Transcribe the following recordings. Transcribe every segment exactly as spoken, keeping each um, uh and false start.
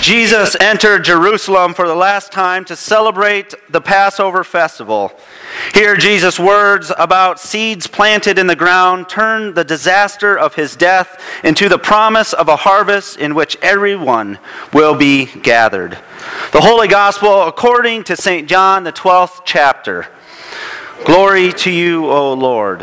Jesus entered Jerusalem for the last time to celebrate the Passover festival. Here, Jesus' words about seeds planted in the ground turned the disaster of his death into the promise of a harvest in which everyone will be gathered. The Holy Gospel according to Saint John, the twelfth chapter. Glory to you, O Lord.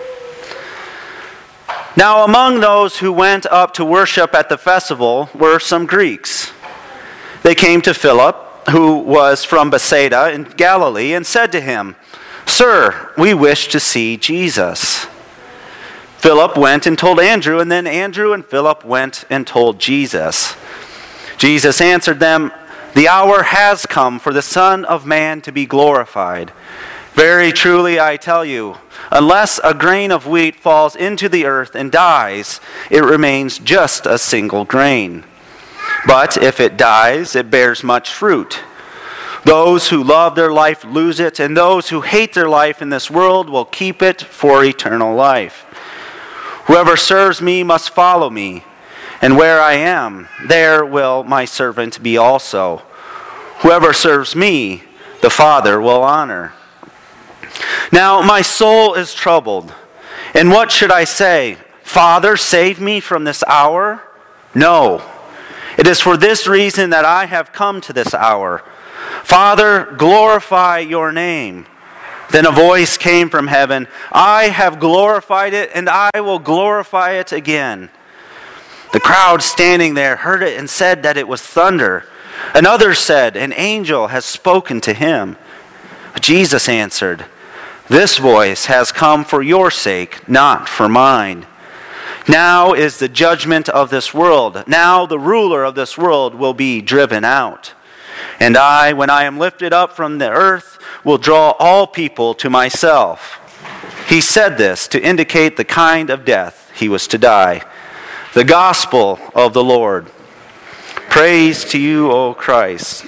Now, among those who went up to worship at the festival were some Greeks. They came to Philip, who was from Bethsaida in Galilee, and said to him, "Sir, we wish to see Jesus." Philip went and told Andrew, and then Andrew and Philip went and told Jesus. Jesus answered them, "The hour has come for the Son of Man to be glorified. Very truly I tell you, unless a grain of wheat falls into the earth and dies, it remains just a single grain. But if it dies, it bears much fruit. Those who love their life lose it, and those who hate their life in this world will keep it for eternal life. Whoever serves me must follow me, and where I am, there will my servant be also. Whoever serves me, the Father will honor. Now my soul is troubled, and what should I say? Father, save me from this hour? No, it is for this reason that I have come to this hour. Father, glorify your name." Then a voice came from heaven, "I have glorified it, and I will glorify it again." The crowd standing there heard it and said that it was thunder. And others said, "An angel has spoken to him." But Jesus answered, "This voice has come for your sake, not for mine. Now is the judgment of this world. Now the ruler of this world will be driven out. And I, when I am lifted up from the earth, will draw all people to myself." He said this to indicate the kind of death he was to die. The gospel of the Lord. Praise to you, O Christ.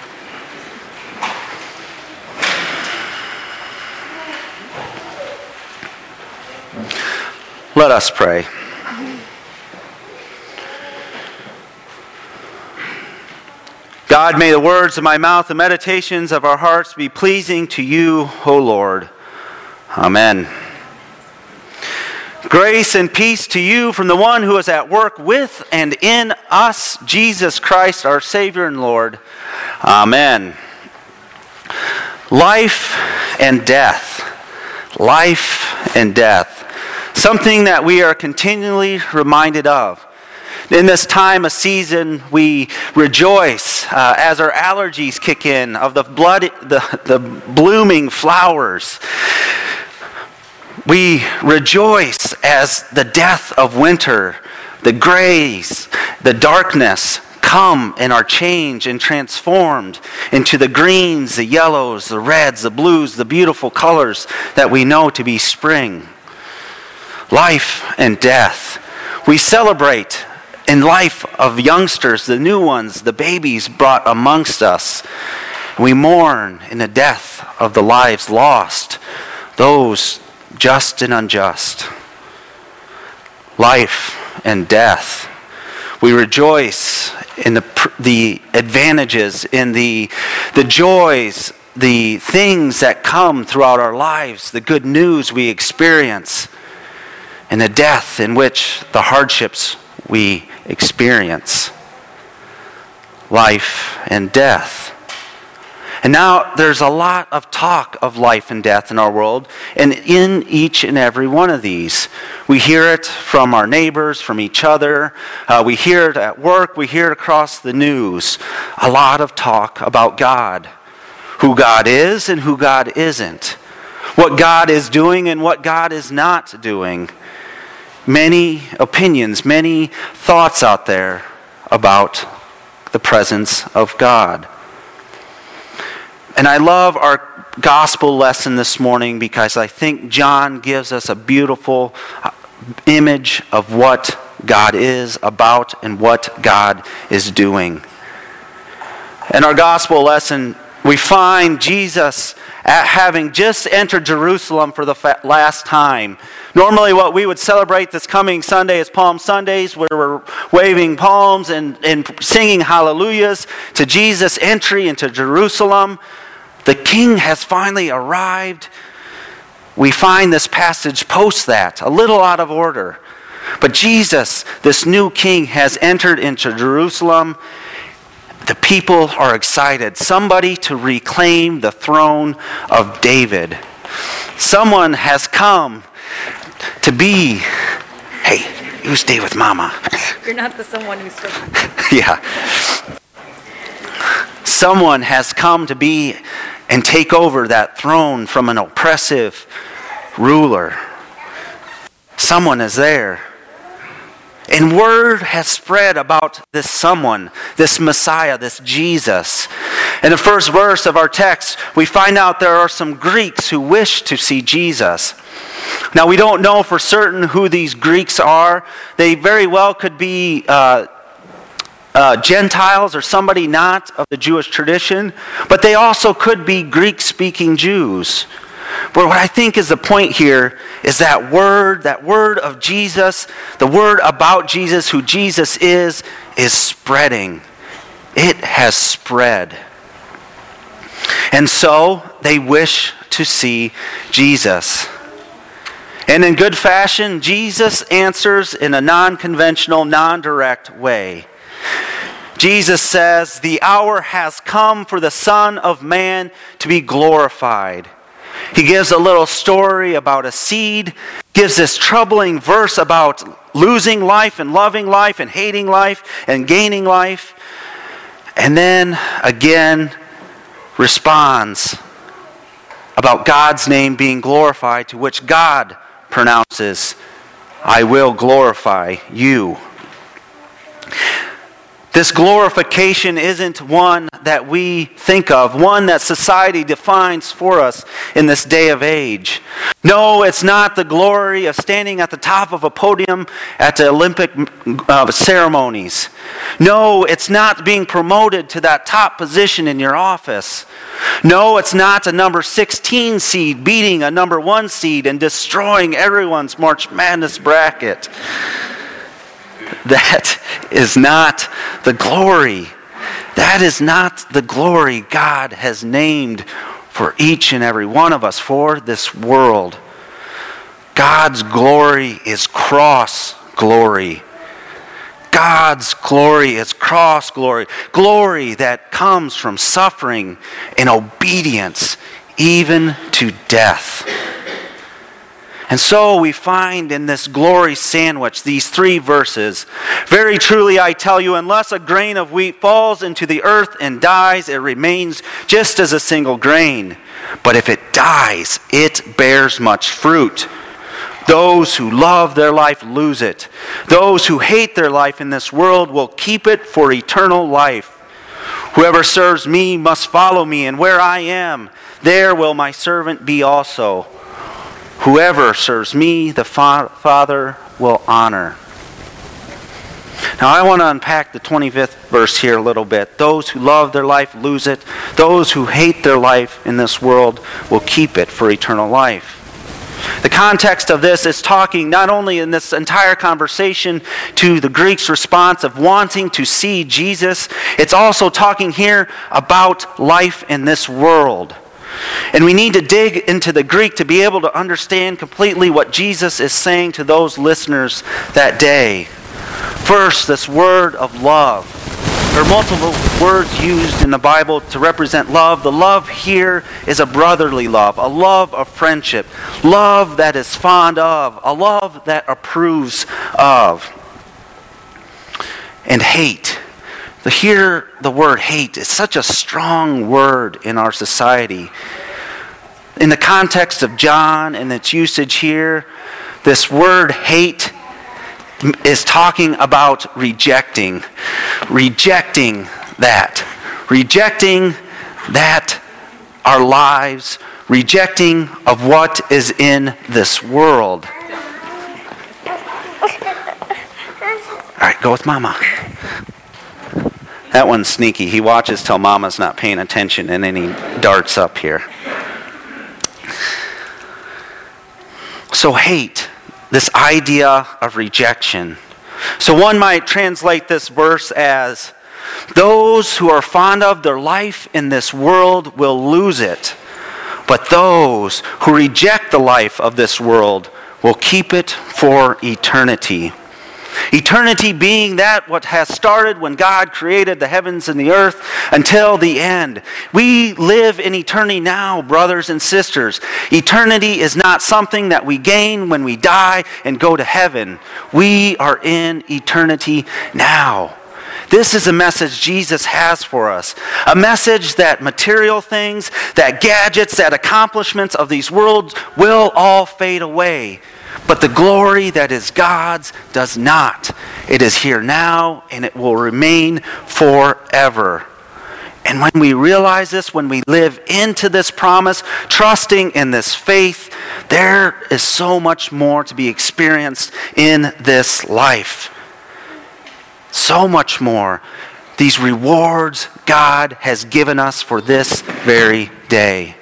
Let us pray. God, may the words of my mouth and meditations of our hearts be pleasing to you, O Lord. Amen. Grace and peace to you from the one who is at work with and in us, Jesus Christ, our Savior and Lord. Amen. Life and death. Life and death. Something that we are continually reminded of. In this time of season, we rejoice uh, as our allergies kick in of the blood, the, the blooming flowers. We rejoice as the death of winter, the grays, the darkness come and are changed and transformed into the greens, the yellows, the reds, the blues, the beautiful colors that we know to be spring. Life and death. We celebrate in life of youngsters, the new ones, the babies brought amongst us. We mourn in the death of the lives lost, those just and unjust. Life and death. We rejoice in the the advantages, in the the joys, the things that come throughout our lives, the good news we experience, and the death in which the hardships we experience. Life and death. And now there's a lot of talk of life and death in our world, and in each and every one of these. We hear it from our neighbors, from each other. Uh, we hear it at work. We hear it across the news. A lot of talk about God. Who God is and who God isn't. What God is doing and what God is not doing. Many opinions, many thoughts out there about the presence of God. And I love our gospel lesson this morning because I think John gives us a beautiful image of what God is about and what God is doing. And our gospel lesson we find Jesus at having just entered Jerusalem for the last time. Normally what we would celebrate this coming Sunday is Palm Sundays, where we're waving palms and, and singing hallelujahs to Jesus' entry into Jerusalem. The King has finally arrived. We find this passage post that, a little out of order. But Jesus, this new King, has entered into Jerusalem. The people are excited. Somebody to reclaim the throne of David. Someone has come to be, hey, you stay with Mama. You're not the someone who's still. Yeah. Someone has come to be and take over that throne from an oppressive ruler. Someone is there. And word has spread about this someone, this Messiah, this Jesus. In the first verse of our text, we find out there are some Greeks who wish to see Jesus. Now, we don't know for certain who these Greeks are. They very well could be uh, uh, Gentiles or somebody not of the Jewish tradition, but they also could be Greek-speaking Jews. But what I think is the point here is that word, that word of Jesus, the word about Jesus, who Jesus is, is spreading. It has spread. And so they wish to see Jesus. And in good fashion, Jesus answers in a non-conventional, non-direct way. Jesus says, "The hour has come for the Son of Man to be glorified." He gives a little story about a seed, gives this troubling verse about losing life and loving life and hating life and gaining life. And then again responds about God's name being glorified, to which God pronounces, "I will glorify you." This glorification isn't one that we think of, one that society defines for us in this day of age. No, it's not the glory of standing at the top of a podium at the Olympic uh, ceremonies. No, it's not being promoted to that top position in your office. No, it's not a number sixteen seed beating a number one seed and destroying everyone's March Madness bracket. That is not the glory. That is not the glory God has named for each and every one of us, for this world. God's glory is cross glory. God's glory is cross glory. Glory that comes from suffering and obedience, even to death. And so we find in this glory sandwich these three verses. "Very truly I tell you, unless a grain of wheat falls into the earth and dies, it remains just as a single grain. But if it dies, it bears much fruit. Those who love their life lose it. Those who hate their life in this world will keep it for eternal life. Whoever serves me must follow me, and where I am, there will my servant be also. Whoever serves me, the fa- Father will honor." Now I want to unpack the twenty-fifth verse here a little bit. "Those who love their life lose it. Those who hate their life in this world will keep it for eternal life." The context of this is talking not only in this entire conversation to the Greeks' response of wanting to see Jesus, it's also talking here about life in this world. And we need to dig into the Greek to be able to understand completely what Jesus is saying to those listeners that day. First, this word of love. There are multiple words used in the Bible to represent love. The love here is a brotherly love, a love of friendship, love that is fond of, a love that approves of. And hate. The, here, the word hate is such a strong word in our society. In the context of John and its usage here, this word hate is talking about rejecting. Rejecting that. Rejecting that our lives. Rejecting of what is in this world. All right, go with Mama. That one's sneaky. He watches till Mama's not paying attention, and then he darts up here. So hate, this idea of rejection. So one might translate this verse as, those who are fond of their life in this world will lose it, but those who reject the life of this world will keep it for eternity. Eternity being that what has started when God created the heavens and the earth until the end. We live in eternity now, brothers and sisters. Eternity is not something that we gain when we die and go to heaven. We are in eternity now. This is a message Jesus has for us. A message that material things, that gadgets, that accomplishments of these worlds will all fade away. But the glory that is God's does not. It is here now and it will remain forever. And when we realize this, when we live into this promise, trusting in this faith, there is so much more to be experienced in this life. So much more. These rewards God has given us for this very day.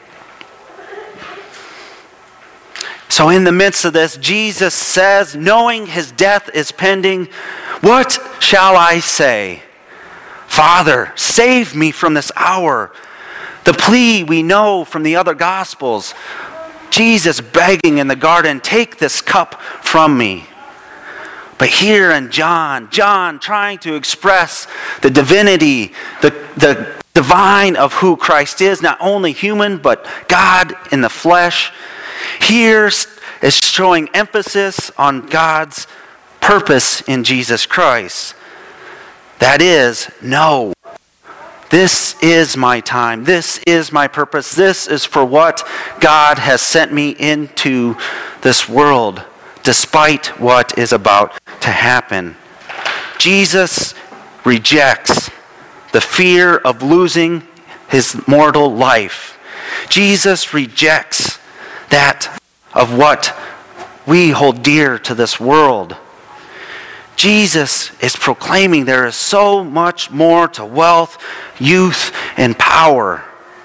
So in the midst of this, Jesus says, knowing his death is pending, what shall I say? Father, save me from this hour. The plea we know from the other Gospels. Jesus begging in the garden, take this cup from me. But here in John, John trying to express the divinity, the, the divine of who Christ is, not only human, but God in the flesh. Here is showing emphasis on God's purpose in Jesus Christ. That is, no. This is my time. This is my purpose. This is for what God has sent me into this world, despite what is about to happen. Jesus rejects the fear of losing his mortal life. Jesus rejects that of what we hold dear to this world. Jesus is proclaiming there is so much more to wealth, youth, and power.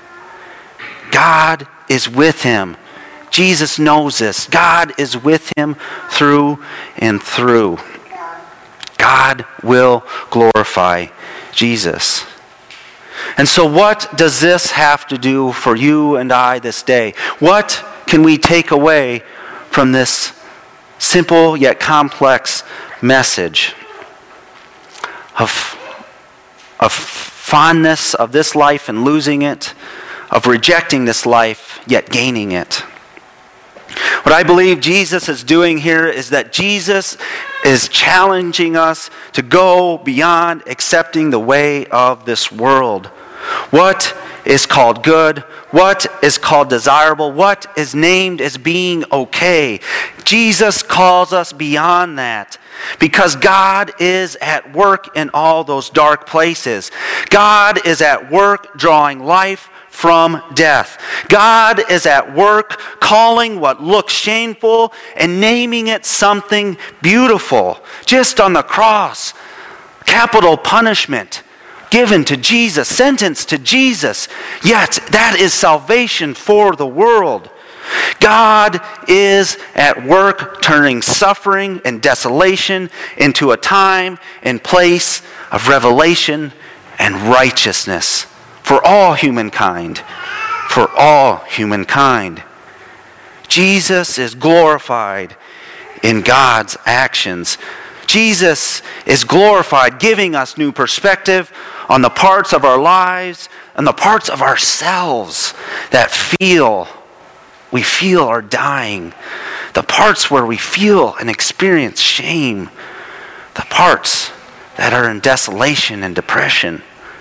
God is with him. Jesus knows this. God is with him through and through. God will glorify Jesus. And so what does this have to do for you and I this day? What can we take away from this simple yet complex message of, of fondness of this life and losing it, of rejecting this life yet gaining it? What I believe Jesus is doing here is that Jesus is challenging us to go beyond accepting the way of this world. What is called good, what is called desirable, what is named as being okay. Jesus calls us beyond that because God is at work in all those dark places. God is at work drawing life from death. God is at work calling what looks shameful and naming it something beautiful. Just on the cross, capital punishment given to Jesus, sentenced to Jesus. Yet that is salvation for the world. God is at work turning suffering and desolation into a time and place of revelation and righteousness for all humankind. For all humankind. Jesus is glorified in God's actions. Jesus is glorified, giving us new perspective on the parts of our lives and the parts of ourselves that feel, we feel are dying. The parts where we feel and experience shame. The parts that are in desolation and depression.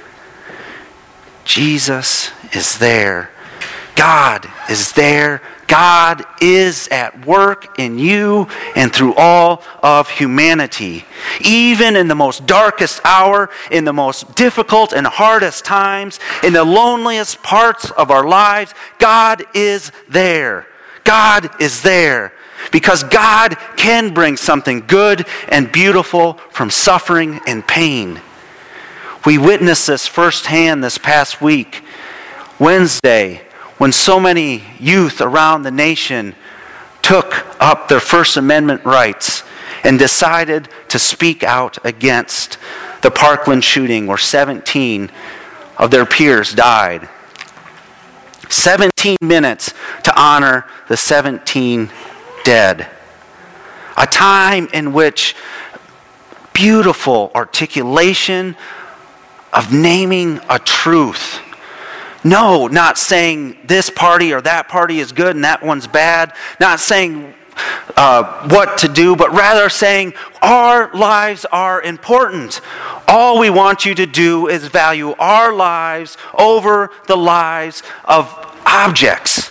Jesus is there. God is there. God is at work in you and through all of humanity. Even in the most darkest hour, in the most difficult and hardest times, in the loneliest parts of our lives, God is there. God is there. Because God can bring something good and beautiful from suffering and pain. We witnessed this firsthand this past week, Wednesday, when so many youth around the nation took up their First Amendment rights and decided to speak out against the Parkland shooting where seventeen of their peers died. seventeen minutes to honor the seventeen dead. A time in which beautiful articulation of naming a truth. No, not saying this party or that party is good and that one's bad. Not saying uh, what to do, but rather saying our lives are important. All we want you to do is value our lives over the lives of objects.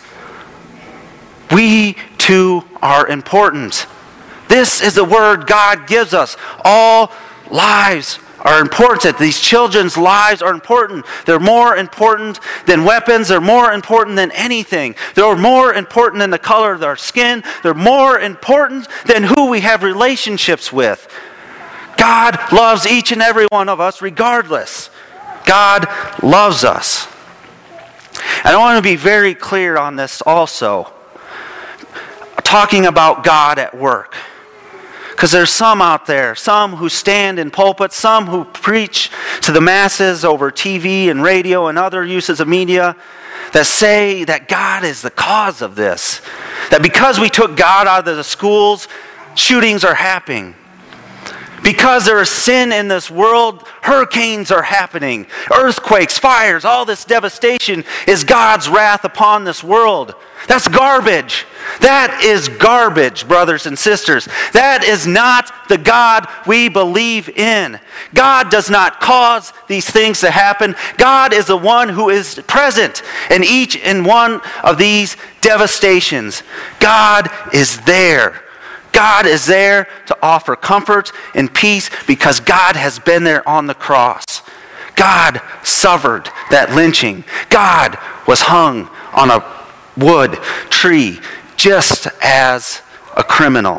We too are important. This is the word God gives us. All lives are important. These children's lives are important. They're more important than weapons. They're more important than anything. They're more important than the color of their skin. They're more important than who we have relationships with. God loves each and every one of us regardless. God loves us. And I want to be very clear on this also. Talking about God at work. Because there's some out there, some who stand in pulpits, some who preach to the masses over T V and radio and other uses of media that say that God is the cause of this. That because we took God out of the schools, shootings are happening. Because there is sin in this world, hurricanes are happening. Earthquakes, fires, all this devastation is God's wrath upon this world. That's garbage. That is garbage, brothers and sisters. That is not the God we believe in. God does not cause these things to happen. God is the one who is present in each and one of these devastations. God is there. God is there to offer comfort and peace because God has been there on the cross. God suffered that lynching. God was hung on a wood tree just as a criminal.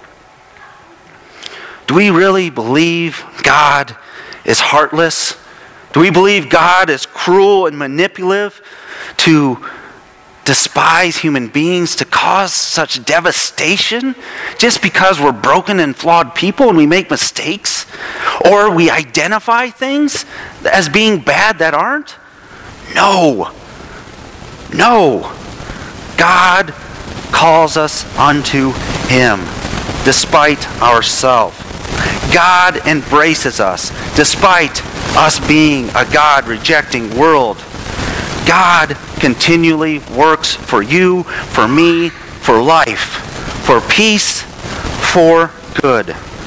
Do we really believe God is heartless? Do we believe God is cruel and manipulative to despise human beings, to cause such devastation just because we're broken and flawed people and we make mistakes? Or we identify things as being bad that aren't? No. No. God calls us unto Him despite ourselves. God embraces us despite us being a God-rejecting world. God continually works for you, for me, for life, for peace, for good.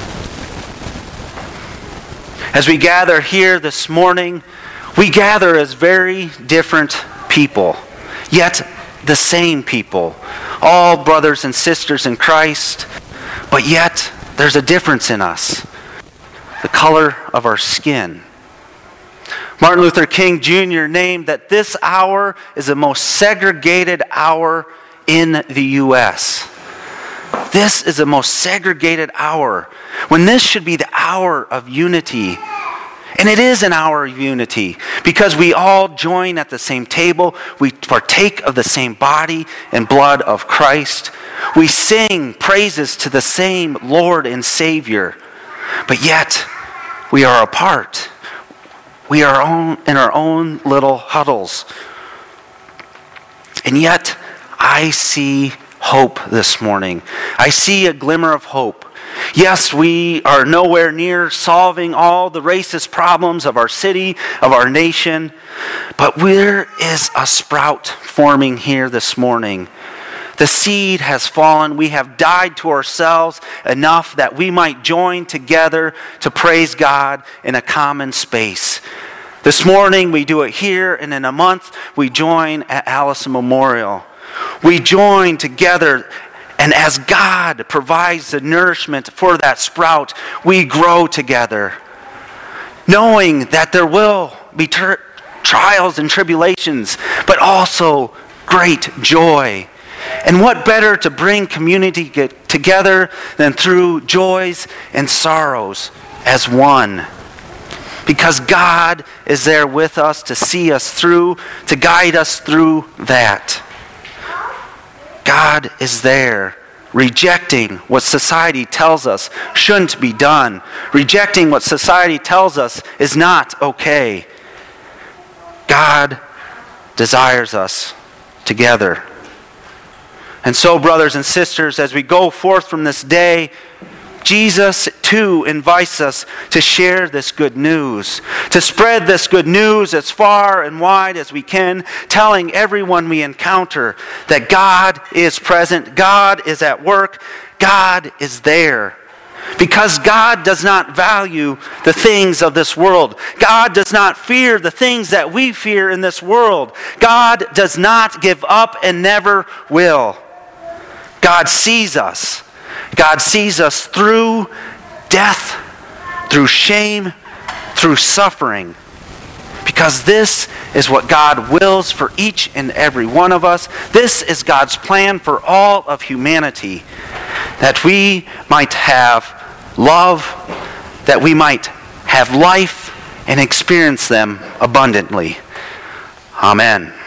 As we gather here this morning, we gather as very different people, yet the same people, all brothers and sisters in Christ, but yet there's a difference in us, the color of our skin. Martin Luther King Junior named that this hour is the most segregated hour in the U S This is the most segregated hour, when this should be the hour of unity. And it is an hour of unity because we all join at the same table. We partake of the same body and blood of Christ. We sing praises to the same Lord and Savior. But yet, we are apart. We are own, in our own little huddles. And yet, I see hope this morning. I see a glimmer of hope. Yes, we are nowhere near solving all the racist problems of our city, of our nation, but there is a sprout forming here this morning. The seed has fallen. We have died to ourselves enough that we might join together to praise God in a common space. This morning we do it here, and in a month we join at Allison Memorial. We join together, and as God provides the nourishment for that sprout, we grow together, knowing that there will be ter- trials and tribulations, but also great joy. And what better to bring community get together than through joys and sorrows as one? because God is there with us to see us through, to guide us through that. God is there, rejecting what society tells us shouldn't be done, rejecting what society tells us is not okay. God desires us together. And so, brothers and sisters, as we go forth from this day, Jesus, too, invites us to share this good news, to spread this good news as far and wide as we can, telling everyone we encounter that God is present, God is at work, God is there. Because God does not value the things of this world. God does not fear the things that we fear in this world. God does not give up and never will. God sees us. God sees us through death, through shame, through suffering. Because this is what God wills for each and every one of us. This is God's plan for all of humanity. That we might have love, that we might have life and experience them abundantly. Amen.